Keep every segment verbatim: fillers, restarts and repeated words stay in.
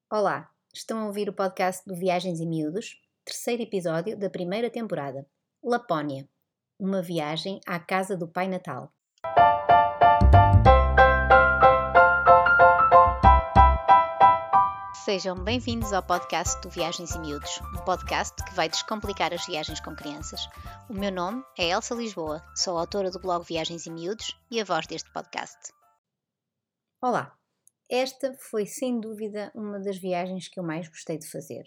Olá, estão a ouvir o podcast do Viagens e Miúdos, terceiro episódio da primeira temporada, Lapónia, uma viagem à casa do Pai Natal. Sejam bem-vindos ao podcast do Viagens e Miúdos, um podcast que vai descomplicar as viagens com crianças. O meu nome é Elsa Lisboa, sou autora do blog Viagens e Miúdos e a voz deste podcast. Olá! Esta foi, sem dúvida, uma das viagens que eu mais gostei de fazer.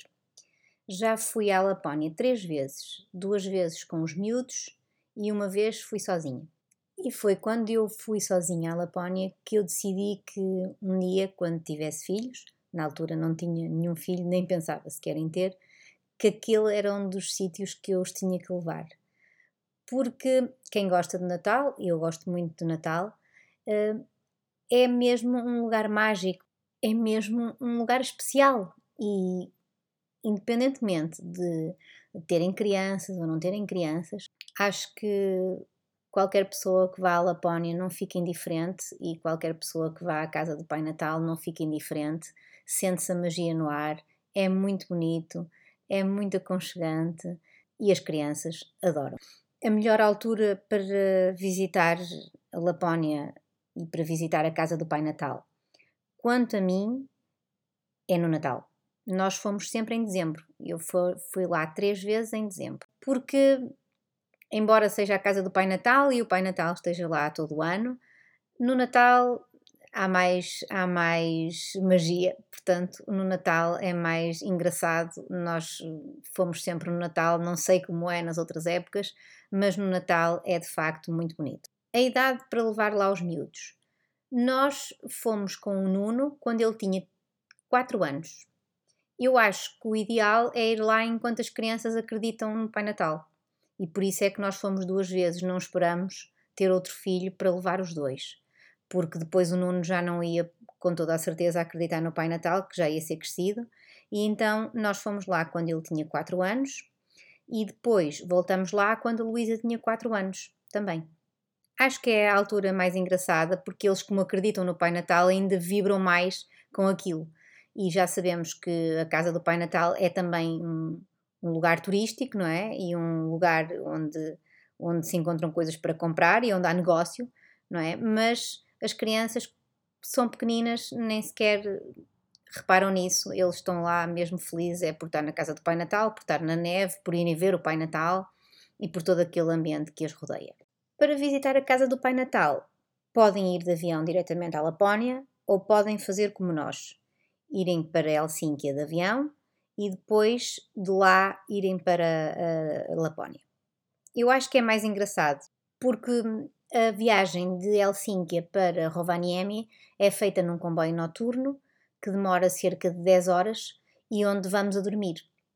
Já fui à Lapónia três vezes, duas vezes com os miúdos e uma vez fui sozinha. E foi quando eu fui sozinha à Lapónia que eu decidi que um dia, quando tivesse filhos, na altura não tinha nenhum filho, nem pensava sequer em ter, que aquele era um dos sítios que eu os tinha que levar. Porque quem gosta de Natal, e eu gosto muito de Natal, uh, é mesmo um lugar mágico, é mesmo um lugar especial e independentemente de terem crianças ou não terem crianças, acho que qualquer pessoa que vá à Lapónia não fica indiferente e qualquer pessoa que vá à casa do Pai Natal não fica indiferente, sente-se a magia no ar, é muito bonito, é muito aconchegante e as crianças adoram. A melhor altura para visitar a Lapónia e para visitar a casa do Pai Natal, quanto a mim, é no Natal. Nós fomos sempre em dezembro. Eu fui lá três vezes em dezembro. Porque, embora seja a casa do Pai Natal e o Pai Natal esteja lá todo o ano, no Natal há mais, há mais magia. Portanto, no Natal é mais engraçado. Nós fomos sempre no Natal, não sei como é nas outras épocas, mas no Natal é de facto muito bonito. A idade para levar lá os miúdos. Nós fomos com o Nuno quando ele tinha quatro anos. Eu acho que o ideal é ir lá enquanto as crianças acreditam no Pai Natal. E por isso é que nós fomos duas vezes, não esperamos ter outro filho para levar os dois. Porque depois o Nuno já não ia com toda a certeza acreditar no Pai Natal, que já ia ser crescido. E então nós fomos lá quando ele tinha quatro anos e depois voltamos lá quando a Luísa tinha quatro anos também. Acho que é a altura mais engraçada porque eles, como acreditam no Pai Natal, ainda vibram mais com aquilo. E já sabemos que a casa do Pai Natal é também um, um lugar turístico, não é? E um lugar onde, onde se encontram coisas para comprar e onde há negócio, não é? Mas as crianças são pequeninas, nem sequer reparam nisso. Eles estão lá mesmo felizes, é por estar na casa do Pai Natal, por estar na neve, por irem ver o Pai Natal e por todo aquele ambiente que as rodeia. Para visitar a casa do Pai Natal, podem ir de avião diretamente à Lapónia ou podem fazer como nós, irem para Helsínquia de avião e depois de lá irem para a Lapónia. Eu acho que é mais engraçado porque a viagem de Helsínquia para Rovaniemi é feita num comboio noturno que demora cerca de dez horas e onde vamos a dormir.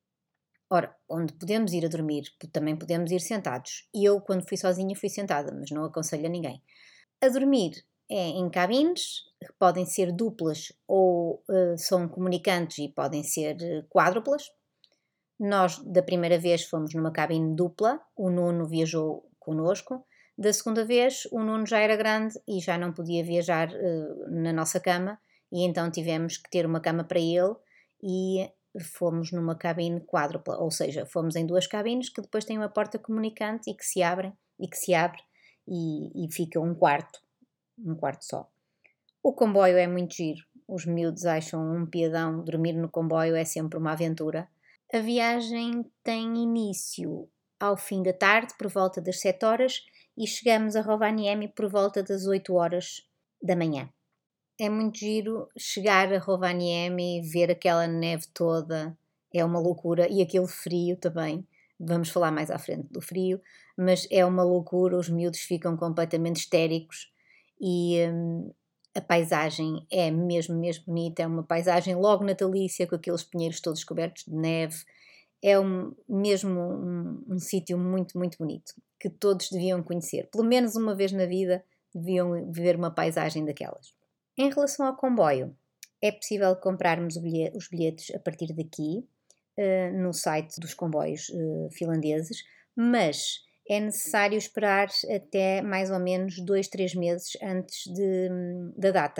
Ora, onde podemos ir a dormir, também podemos ir sentados. E eu, quando fui sozinha, fui sentada, mas não aconselho a ninguém. A dormir é em cabines, que podem ser duplas ou uh, são comunicantes e podem ser uh, quádruplas. Nós, da primeira vez, fomos numa cabine dupla, o Nuno viajou connosco. Da segunda vez, o Nuno já era grande e já não podia viajar uh, na nossa cama, e então tivemos que ter uma cama para ele e fomos numa cabine quádrupla, ou seja, fomos em duas cabines que depois têm uma porta comunicante e que se abrem e que se abre e, e fica um quarto, um quarto só. O comboio é muito giro, os miúdos acham um piadão, dormir no comboio é sempre uma aventura. A viagem tem início ao fim da tarde, por volta das sete horas, e chegamos a Rovaniemi por volta das oito horas da manhã. É muito giro chegar a Rovaniemi, ver aquela neve toda, é uma loucura, e aquele frio também, vamos falar mais à frente do frio, mas é uma loucura, os miúdos ficam completamente histéricos e hum, a paisagem é mesmo, mesmo bonita, é uma paisagem logo natalícia, com aqueles pinheiros todos cobertos de neve, é um, mesmo um, um sítio muito, muito bonito, que todos deviam conhecer, pelo menos uma vez na vida deviam ver uma paisagem daquelas. Em relação ao comboio, é possível comprarmos os bilhetes a partir daqui, uh, no site dos comboios uh, finlandeses, mas é necessário esperar até mais ou menos dois, três meses antes de, da data,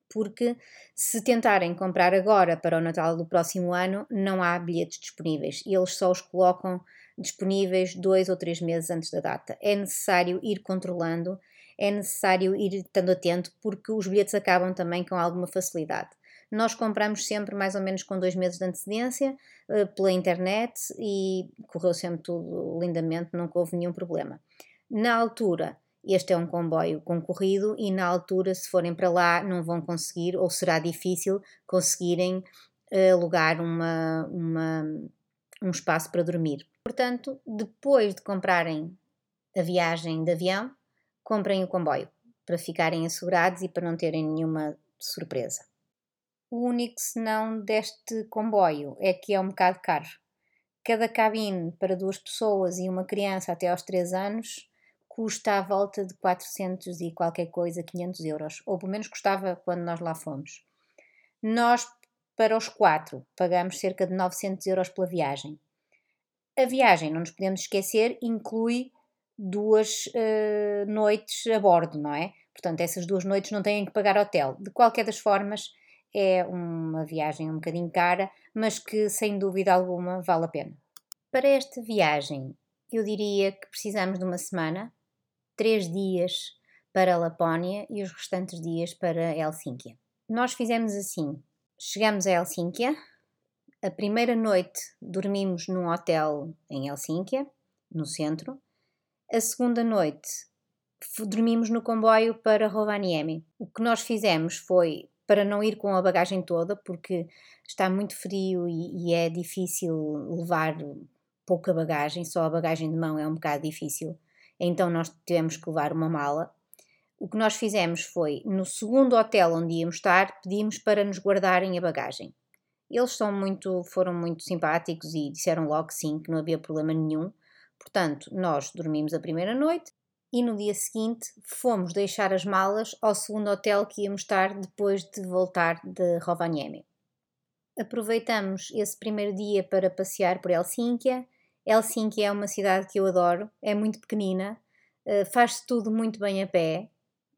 porque se tentarem comprar agora para o Natal do próximo ano, não há bilhetes disponíveis e eles só os colocam disponíveis dois ou três meses antes da data. É necessário ir controlando, é necessário ir estando atento, porque os bilhetes acabam também com alguma facilidade. Nós compramos sempre mais ou menos com dois meses de antecedência uh, pela internet e correu sempre tudo lindamente, nunca houve nenhum problema. Na altura, este é um comboio concorrido e na altura, se forem para lá, não vão conseguir ou será difícil conseguirem uh, alugar uma, uma, um espaço para dormir. Portanto, depois de comprarem a viagem de avião, comprem o comboio para ficarem assegurados e para não terem nenhuma surpresa. O único senão deste comboio é que é um bocado caro. Cada cabine para duas pessoas e uma criança até aos três anos custa à volta de quatrocentos e qualquer coisa, quinhentos euros. Ou pelo menos custava quando nós lá fomos. Nós, para os quatro, pagamos cerca de novecentos euros pela viagem. A viagem, não nos podemos esquecer, inclui duas uh, noites a bordo, não é? Portanto, essas duas noites não têm que pagar hotel. De qualquer das formas, é uma viagem um bocadinho cara, mas que sem dúvida alguma vale a pena. Para esta viagem, eu diria que precisamos de uma semana, três dias para Lapónia e os restantes dias para Helsínquia. Nós fizemos assim, chegamos a Helsínquia, a primeira noite dormimos num hotel em Helsínquia, no centro, a segunda noite dormimos no comboio para Rovaniemi. O que nós fizemos foi, para não ir com a bagagem toda, porque está muito frio e, e é difícil levar pouca bagagem, só a bagagem de mão é um bocado difícil, então nós tivemos que levar uma mala. O que nós fizemos foi, no segundo hotel onde íamos estar, pedimos para nos guardarem a bagagem. Eles são muito, foram muito simpáticos e disseram logo que sim, que não havia problema nenhum. Portanto, nós dormimos a primeira noite e no dia seguinte fomos deixar as malas ao segundo hotel que íamos estar depois de voltar de Rovaniemi. Aproveitamos esse primeiro dia para passear por Helsínquia. Helsínquia é uma cidade que eu adoro, é muito pequenina, faz-se tudo muito bem a pé.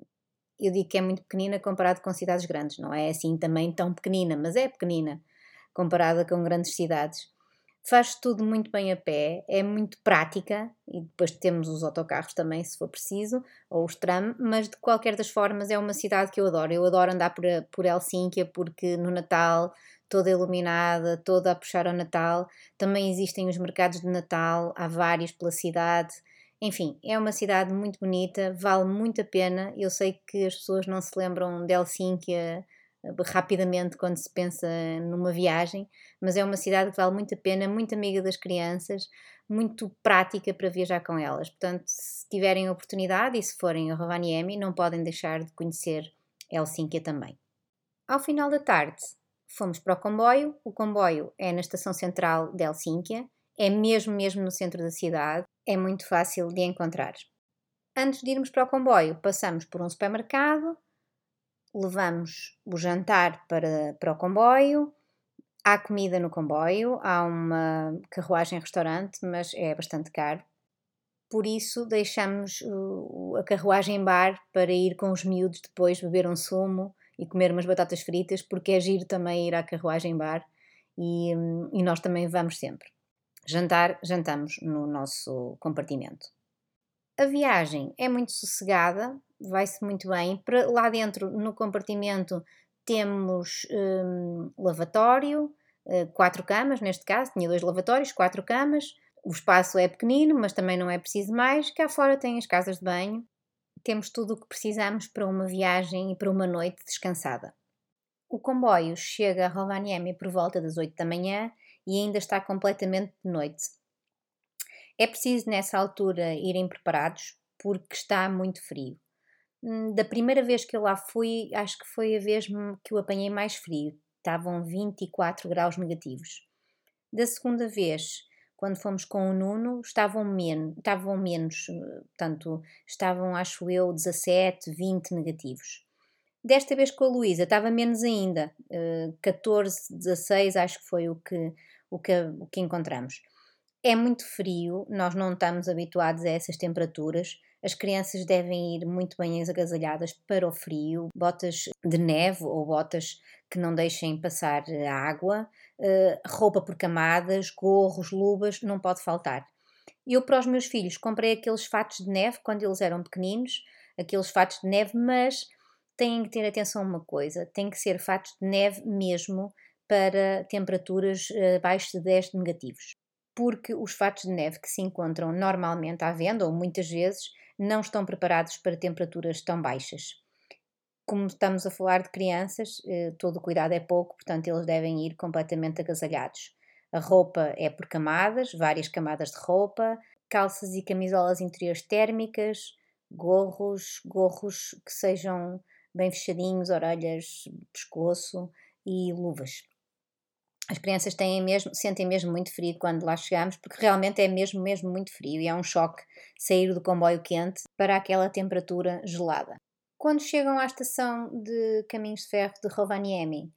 Eu digo que é muito pequenina comparado com cidades grandes, não é assim também tão pequenina, mas é pequenina comparada com grandes cidades. Faz tudo muito bem a pé, é muito prática e depois temos os autocarros também, se for preciso, ou os tram, mas de qualquer das formas é uma cidade que eu adoro. Eu adoro andar por, por Helsínquia porque no Natal, toda iluminada, toda a puxar ao Natal. Também existem os mercados de Natal, há vários pela cidade. Enfim, é uma cidade muito bonita, vale muito a pena. Eu sei que as pessoas não se lembram de Helsínquia rapidamente quando se pensa numa viagem, mas é uma cidade que vale muito a pena, muito amiga das crianças, muito prática para viajar com elas. Portanto, se tiverem a oportunidade e se forem a Rovaniemi, não podem deixar de conhecer Helsínquia também. Ao final da tarde, fomos para o comboio. O comboio é na estação central de Helsínquia, é mesmo mesmo no centro da cidade, é muito fácil de encontrar. Antes de irmos para o comboio, passamos por um supermercado, levamos o jantar para, para o comboio, há comida no comboio, há uma carruagem-restaurante, mas é bastante caro. Por isso deixamos uh, a carruagem-bar para ir com os miúdos depois beber um sumo e comer umas batatas fritas, porque é giro também ir à carruagem-bar e, um, e nós também vamos sempre. Jantar, jantamos no nosso compartimento. A viagem é muito sossegada, vai-se muito bem. Para lá dentro, no compartimento, temos um, lavatório, uh, quatro camas, neste caso, tinha dois lavatórios, quatro camas. O espaço é pequenino, mas também não é preciso mais. Cá fora tem as casas de banho. Temos tudo o que precisamos para uma viagem e para uma noite descansada. O comboio chega a Rovaniemi por volta das oito da manhã e ainda está completamente de noite. É preciso, nessa altura, irem preparados, porque está muito frio. Da primeira vez que eu lá fui, acho que foi a vez que eu apanhei mais frio. Estavam vinte e quatro graus negativos. Da segunda vez, quando fomos com o Nuno, estavam, men- estavam menos, portanto, estavam, acho eu, dezassete, vinte negativos. Desta vez com a Luísa, estava menos ainda, catorze, dezasseis, acho que foi o que, o que, o que encontramos. É muito frio, nós não estamos habituados a essas temperaturas, As crianças devem ir muito bem agasalhadas para o frio, botas de neve ou botas que não deixem passar a água, uh, roupa por camadas, gorros, luvas, não pode faltar. Eu, para os meus filhos, comprei aqueles fatos de neve quando eles eram pequeninos, aqueles fatos de neve, mas têm que ter atenção a uma coisa, têm que ser fatos de neve mesmo para temperaturas uh, abaixo de dez negativos. Porque os fatos de neve que se encontram normalmente à venda, ou muitas vezes, não estão preparados para temperaturas tão baixas. Como estamos a falar de crianças, eh, todo o cuidado é pouco, portanto eles devem ir completamente agasalhados. A roupa é por camadas, várias camadas de roupa, calças e camisolas interiores térmicas, gorros, gorros que sejam bem fechadinhos, orelhas, pescoço e luvas. As crianças têm mesmo, sentem mesmo muito frio quando lá chegamos, porque realmente é mesmo, mesmo muito frio e é um choque sair do comboio quente para aquela temperatura gelada. Quando chegam à estação de caminhos de ferro de Rovaniemi,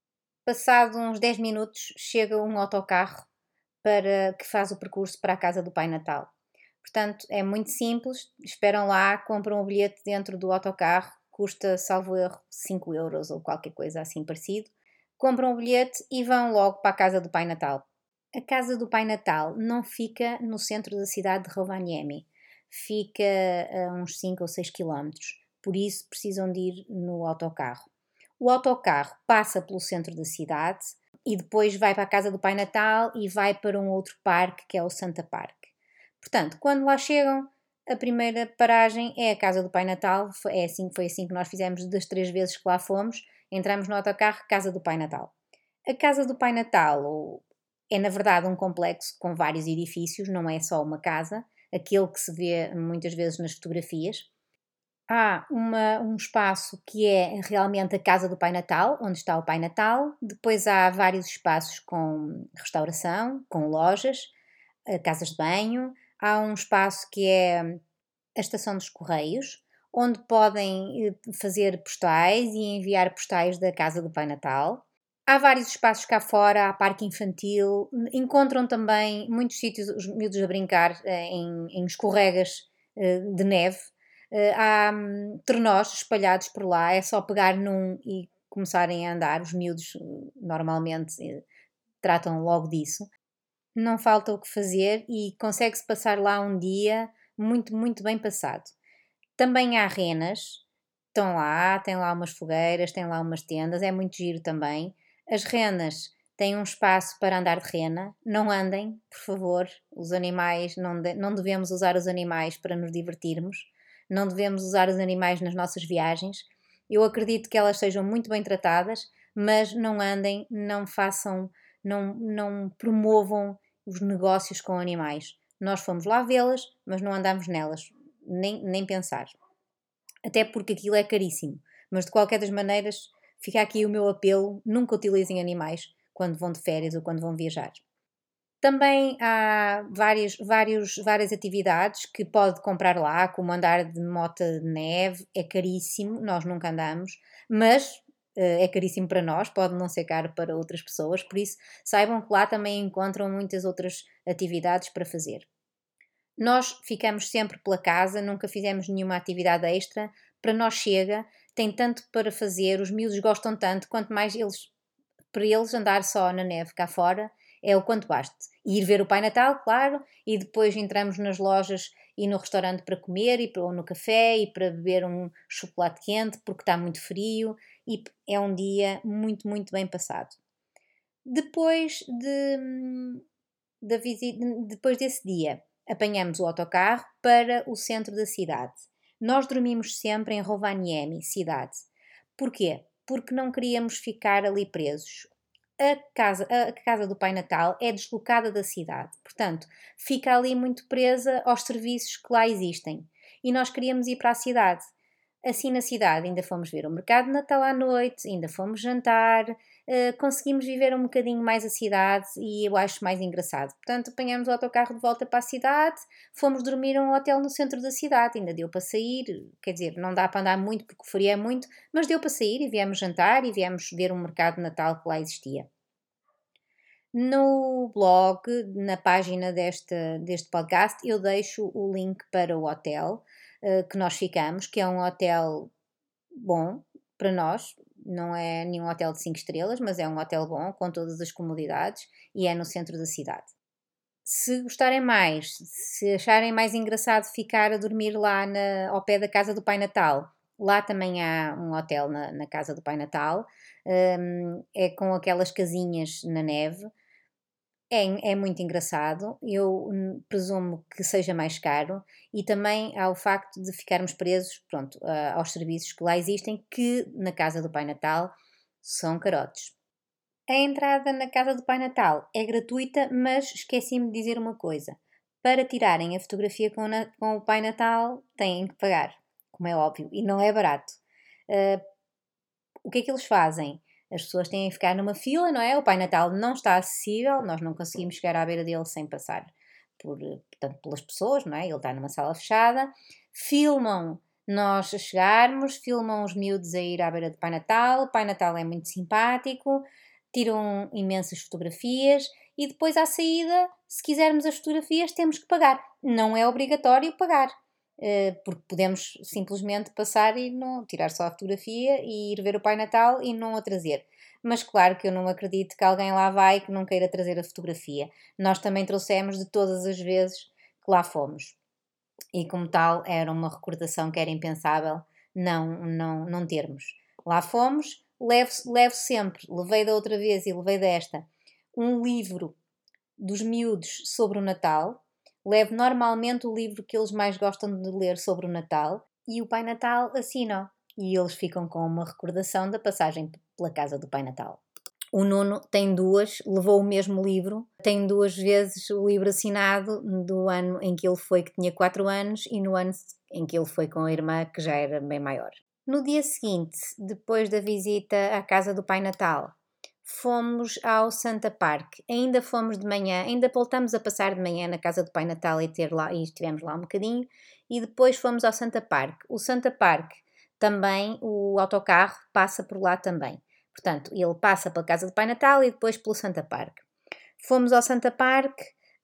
passado uns dez minutos, chega um autocarro para, que faz o percurso para a casa do Pai Natal. Portanto, é muito simples, esperam lá, compram o bilhete dentro do autocarro, custa, salvo erro, cinco euros ou qualquer coisa assim parecido. Compram o bilhete e vão logo para a casa do Pai Natal. A casa do Pai Natal não fica no centro da cidade de Rovaniemi, fica a uns cinco ou seis quilómetros, por isso precisam de ir no autocarro. O autocarro passa pelo centro da cidade e depois vai para a casa do Pai Natal e vai para um outro parque que é o Santa Park. Portanto, quando lá chegam, a primeira paragem é a casa do Pai Natal, é assim, foi assim que nós fizemos das três vezes que lá fomos. Entramos no autocarro, casa do Pai Natal. A casa do Pai Natal é, na verdade, um complexo com vários edifícios, não é só uma casa, aquele que se vê muitas vezes nas fotografias. Há uma, um espaço que é realmente a casa do Pai Natal, onde está o Pai Natal. Depois há vários espaços com restauração, com lojas, casas de banho. Há um espaço que é a estação dos Correios, onde podem fazer postais e enviar postais da casa do Pai Natal. Há vários espaços cá fora, há parque infantil, encontram também muitos sítios, os miúdos a brincar em, em escorregas de neve. Há um, trenós espalhados por lá, é só pegar num e começarem a andar. Os miúdos normalmente tratam logo disso. Não falta o que fazer e consegue-se passar lá um dia muito, muito bem passado. Também há renas, estão lá, tem lá umas fogueiras, tem lá umas tendas, é muito giro também. As renas têm um espaço para andar de rena, não andem, por favor, os animais, não, de, não devemos usar os animais para nos divertirmos, não devemos usar os animais nas nossas viagens. Eu acredito que elas sejam muito bem tratadas, mas não andem, não façam, não, não promovam os negócios com animais. Nós fomos lá vê-las, mas não andamos nelas, nem, nem pensar. Até porque aquilo é caríssimo. Mas de qualquer das maneiras, fica aqui o meu apelo, nunca utilizem animais quando vão de férias ou quando vão viajar. Também há várias, vários, várias atividades que pode comprar lá, como andar de moto de neve, é caríssimo, nós nunca andamos, mas é caríssimo para nós, pode não ser caro para outras pessoas, por isso saibam que lá também encontram muitas outras atividades para fazer. Nós ficamos sempre pela casa, nunca fizemos nenhuma atividade extra, para nós chega, tem tanto para fazer, os miúdos gostam tanto, quanto mais eles, para eles andar só na neve cá fora, é o quanto baste. E ir ver o Pai Natal, claro, e depois entramos nas lojas e no restaurante para comer, e para, ou no café, e para beber um chocolate quente, porque está muito frio, e é um dia muito, muito bem passado. Depois, de, de visita, depois desse dia, apanhamos o autocarro para o centro da cidade. Nós dormimos sempre em Rovaniemi, cidade. Porquê? Porque não queríamos ficar ali presos. A casa, a casa do Pai Natal é deslocada da cidade, portanto, fica ali muito presa aos serviços que lá existem. E nós queríamos ir para a cidade. Assim, na cidade, ainda fomos ver o mercado de Natal à noite, ainda fomos jantar, uh, conseguimos viver um bocadinho mais a cidade e eu acho mais engraçado. Portanto, apanhamos o autocarro de volta para a cidade, fomos dormir a um hotel no centro da cidade, ainda deu para sair, quer dizer, não dá para andar muito porque o frio é muito, mas deu para sair e viemos jantar e viemos ver um mercado de Natal que lá existia. No blog, na página deste, deste podcast, eu deixo o link para o hotel. uh, que nós ficamos, que é um hotel bom para nós, não é nenhum hotel de cinco estrelas, mas é um hotel bom, com todas as comodidades, e é no centro da cidade. Se gostarem mais, se acharem mais engraçado ficar a dormir lá na, ao pé da casa do Pai Natal, lá também há um hotel na, na casa do Pai Natal, um, é com aquelas casinhas na neve. É, é muito engraçado, eu hum, presumo que seja mais caro, e também há o facto de ficarmos presos, pronto, a- aos serviços que lá existem, que na casa do Pai Natal são carotes. A entrada na casa do Pai Natal é gratuita, mas esqueci-me de dizer uma coisa. Para tirarem a fotografia com, na- com o Pai Natal, têm que pagar, como é óbvio, e não é barato. Uh, o que é que eles fazem? As pessoas têm que ficar numa fila, não é? O Pai Natal não está acessível, nós não conseguimos chegar à beira dele sem passar por, portanto, pelas pessoas, não é? Ele está numa sala fechada. Filmam nós a chegarmos, filmam os miúdos a ir à beira do Pai Natal. O Pai Natal é muito simpático, tiram imensas fotografias e depois à saída, se quisermos as fotografias, temos que pagar. Não é obrigatório pagar. Porque podemos simplesmente passar e não tirar só a fotografia e ir ver o Pai Natal e não a trazer. Mas claro que eu não acredito que alguém lá vai que não queira trazer a fotografia. Nós também trouxemos de todas as vezes que lá fomos. E como tal, era uma recordação que era impensável não, não, não termos. Lá fomos, levo, levo sempre, levei da outra vez e levei desta, um livro dos miúdos sobre o Natal. Levo normalmente o livro que eles mais gostam de ler sobre o Natal e o Pai Natal assina. E eles ficam com uma recordação da passagem pela casa do Pai Natal. O Nuno tem duas, levou o mesmo livro, tem duas vezes o livro assinado do ano em que ele foi, que tinha quatro anos, e no ano em que ele foi com a irmã, que já era bem maior. No dia seguinte, depois da visita à casa do Pai Natal, fomos ao Santa Park. Ainda fomos de manhã, ainda voltamos a passar de manhã na casa do Pai Natal e, ter lá, e estivemos lá um bocadinho, e depois fomos ao Santa Park. O Santa Park também, o autocarro passa por lá também. Portanto, ele passa pela casa do Pai Natal e depois pelo Santa Park. Fomos ao Santa Park,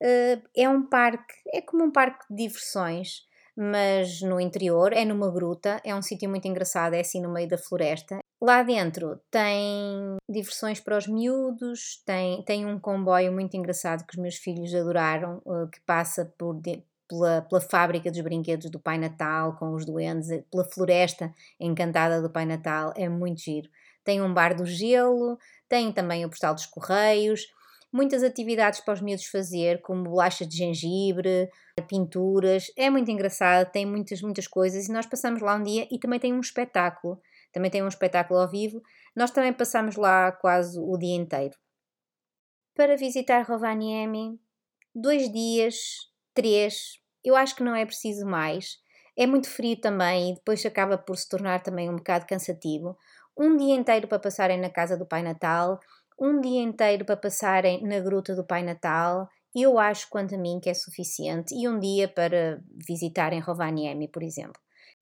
é um parque, é como um parque de diversões, mas no interior, é numa gruta, é um sítio muito engraçado, é assim no meio da floresta. Lá dentro tem diversões para os miúdos, tem, tem um comboio muito engraçado que os meus filhos adoraram, que passa por, pela, pela fábrica dos brinquedos do Pai Natal, com os duendes, pela floresta encantada do Pai Natal, é muito giro. Tem um bar do gelo, tem também o postal dos correios, muitas atividades para os miúdos fazer, como bolachas de gengibre, pinturas, é muito engraçado, tem muitas, muitas coisas, e nós passamos lá um dia e também tem um espetáculo, também tem um espetáculo ao vivo, nós também passamos lá quase o dia inteiro. Para visitar Rovaniemi, dois dias, três, eu acho que não é preciso mais, é muito frio também e depois acaba por se tornar também um bocado cansativo. Um dia inteiro para passarem na casa do Pai Natal, um dia inteiro para passarem na gruta do Pai Natal, eu acho, quanto a mim, que é suficiente, e um dia para visitarem Rovaniemi, por exemplo.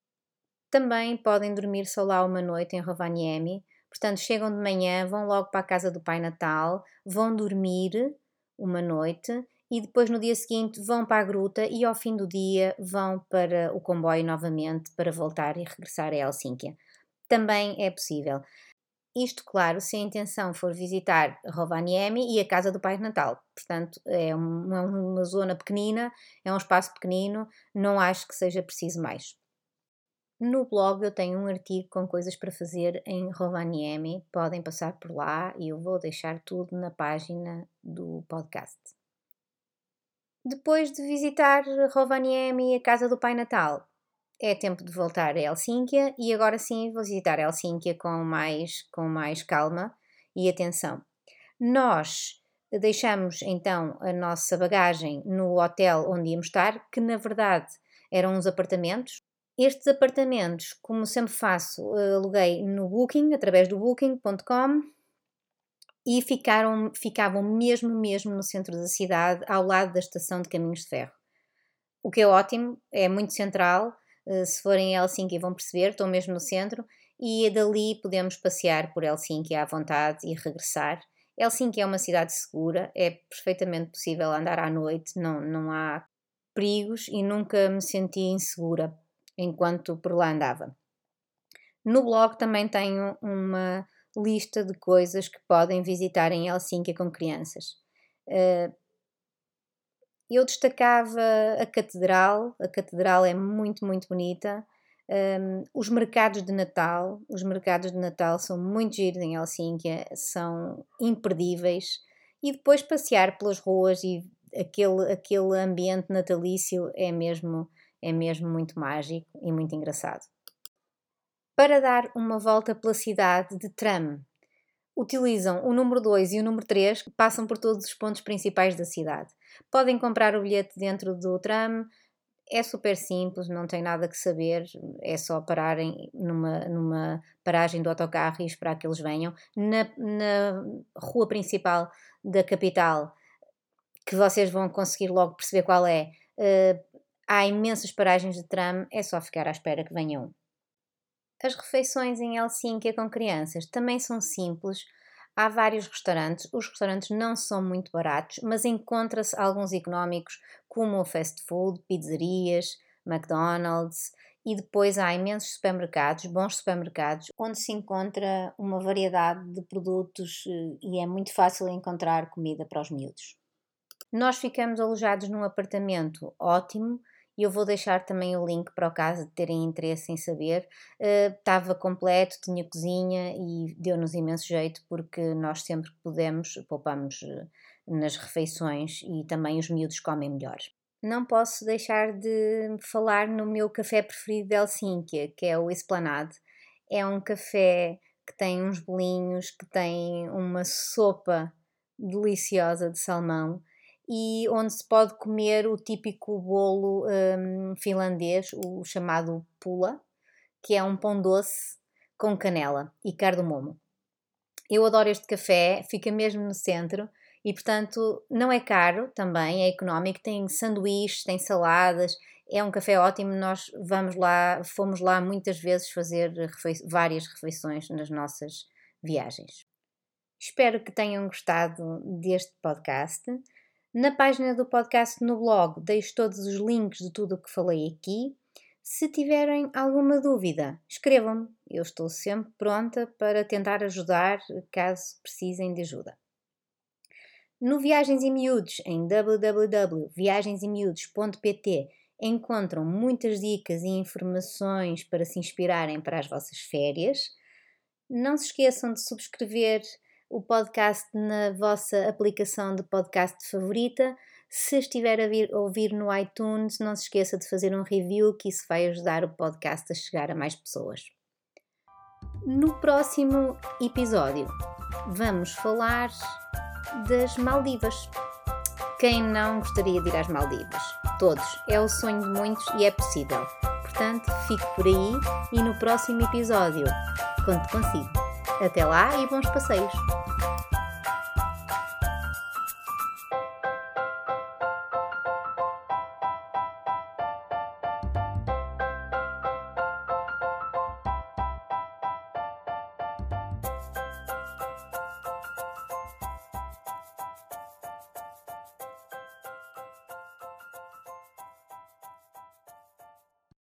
Também podem dormir só lá uma noite em Rovaniemi, portanto chegam de manhã, vão logo para a casa do Pai Natal, vão dormir uma noite e depois no dia seguinte vão para a gruta e ao fim do dia vão para o comboio novamente para voltar e regressar a Helsínquia. Também é possível. Isto, claro, se a intenção for visitar Rovaniemi e a casa do Pai Natal. Portanto, é uma zona pequenina, é um espaço pequenino, não acho que seja preciso mais. No blog eu tenho um artigo com coisas para fazer em Rovaniemi, podem passar por lá e eu vou deixar tudo na página do podcast. Depois de visitar Rovaniemi e a casa do Pai Natal, é tempo de voltar a Helsínquia e agora sim vou visitar Helsínquia com mais, com mais calma e atenção. Nós deixamos então a nossa bagagem no hotel onde íamos estar, que na verdade eram uns apartamentos. Estes apartamentos, como sempre faço, aluguei no Booking, através do booking ponto com, e ficaram, ficavam mesmo, mesmo no centro da cidade, ao lado da estação de caminhos de ferro. O que é ótimo, é muito central, se forem a Helsínquia vão perceber, estou mesmo no centro, e dali podemos passear por Helsínquia à vontade e regressar. Helsínquia é uma cidade segura, é perfeitamente possível andar à noite, não, não há perigos e nunca me senti insegura. enquanto por lá andava. No blog também tenho uma lista de coisas que podem visitar em Helsínquia com crianças. Eu destacava a catedral, a catedral é muito, muito bonita. Um, os mercados de Natal, os mercados de Natal são muito giros em Helsínquia, são imperdíveis. E depois passear pelas ruas e aquele, aquele ambiente natalício é mesmo, é mesmo muito mágico e muito engraçado. Para dar uma volta pela cidade de tram, utilizam o número dois e o número três, que passam por todos os pontos principais da cidade. Podem comprar o bilhete dentro do tram, é super simples, não tem nada que saber, é só pararem numa, numa paragem do autocarro e esperar que eles venham. Na, na rua principal da capital, que vocês vão conseguir logo perceber qual é, uh, há imensas paragens de tram, é só ficar à espera que venham. As refeições em Helsínquia com crianças também são simples. Há vários restaurantes. Os restaurantes não são muito baratos, mas encontra-se alguns económicos, como o fast food, pizzarias, McDonald's, e depois há imensos supermercados, bons supermercados, onde se encontra uma variedade de produtos e é muito fácil encontrar comida para os miúdos. Nós ficamos alojados num apartamento ótimo. E eu vou deixar também o link para o caso de terem interesse em saber. Uh, estava completo, tinha cozinha e deu-nos imenso jeito porque nós sempre que podemos poupamos uh, nas refeições e também os miúdos comem melhor. Não posso deixar de falar no meu café preferido de Helsínquia, que é o Esplanade. É um café que tem uns bolinhos, que tem uma sopa deliciosa de salmão, e onde se pode comer o típico bolo um, finlandês, o chamado pula, que é um pão doce com canela e cardamomo. Eu adoro este café, fica mesmo no centro e, portanto, não é caro também, é económico, tem sanduíches, tem saladas, é um café ótimo. Nós vamos lá, fomos lá muitas vezes fazer refe- várias refeições nas nossas viagens. Espero que tenham gostado deste podcast. Na página do podcast no blog deixo todos os links de tudo o que falei aqui. Se tiverem alguma dúvida, escrevam-me. Eu estou sempre pronta para tentar ajudar caso precisem de ajuda. No Viagens e Miúdos, em w w w ponto viagens e miúdos ponto p t, encontram muitas dicas e informações para se inspirarem para as vossas férias. Não se esqueçam de subscrever o podcast na vossa aplicação de podcast favorita. Se estiver a, vir, a ouvir no iTunes, não se esqueça de fazer um review, que isso vai ajudar o podcast a chegar a mais pessoas. No próximo episódio, vamos falar das Maldivas. Quem não gostaria de ir às Maldivas? Todos. É o sonho de muitos e é possível. Portanto, fique por aí e no próximo episódio conto consigo. Até lá e bons passeios!